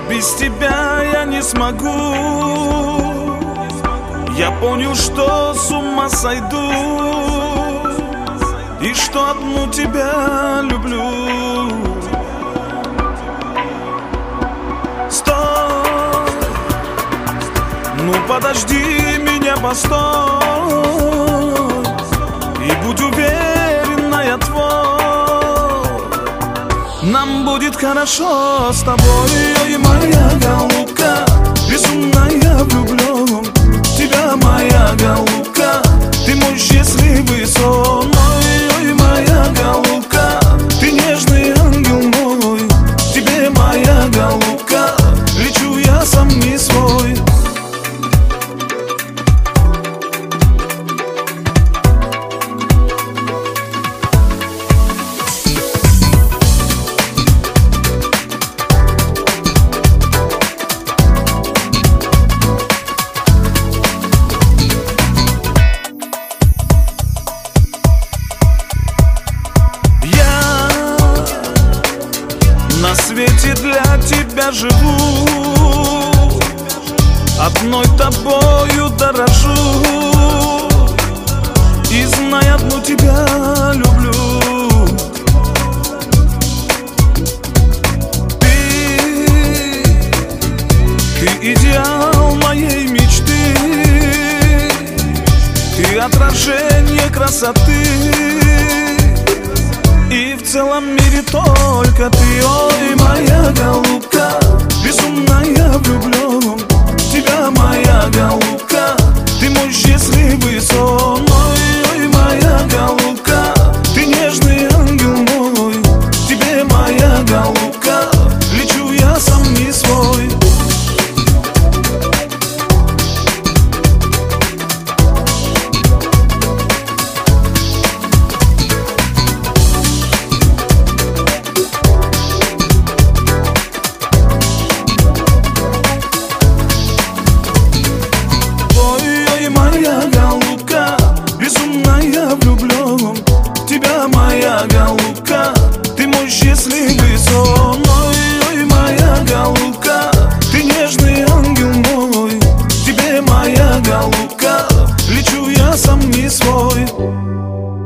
без тебя я не смогу. Я понял, что с ума сойду, и что одну тебя люблю. Стой, ну подожди меня, постой, и будь уверена, я твой. Нам будет хорошо с тобой, ой, моя голубка, безумная влюблен в тебя, моя голубка, ты мой счастливый сон. Ой, моя голубка, ты нежный ангел мой, тебе, моя голубка, лечу я сам не свой. На свете для тебя живу, одной тобою дорожу, и знай, одну тебя люблю. Ты идеал моей мечты, ты отражение красоты, и в целом мире только ты. Ой, моя голубка, безумная влюблен в тебя, моя голубка, ты мой счастливый сон. Ой, моя голубка, ты нежный ангел мой, тебе, моя голубка, лечу я сам не свой. Моя голубка, безумная влюблен в тебя, моя голубка, ты мой счастливый сон. Ой, моя голубка, ты нежный ангел мой, тебе, моя голубка, лечу я сам не свой.